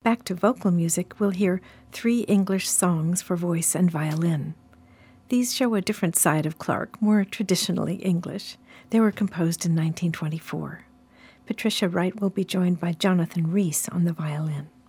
back to vocal music, we'll hear 3 English songs for voice and violin. These show a different side of Clarke, more traditionally English. They were composed in 1924. Patricia Wright will be joined by Jonathan Rees on the violin.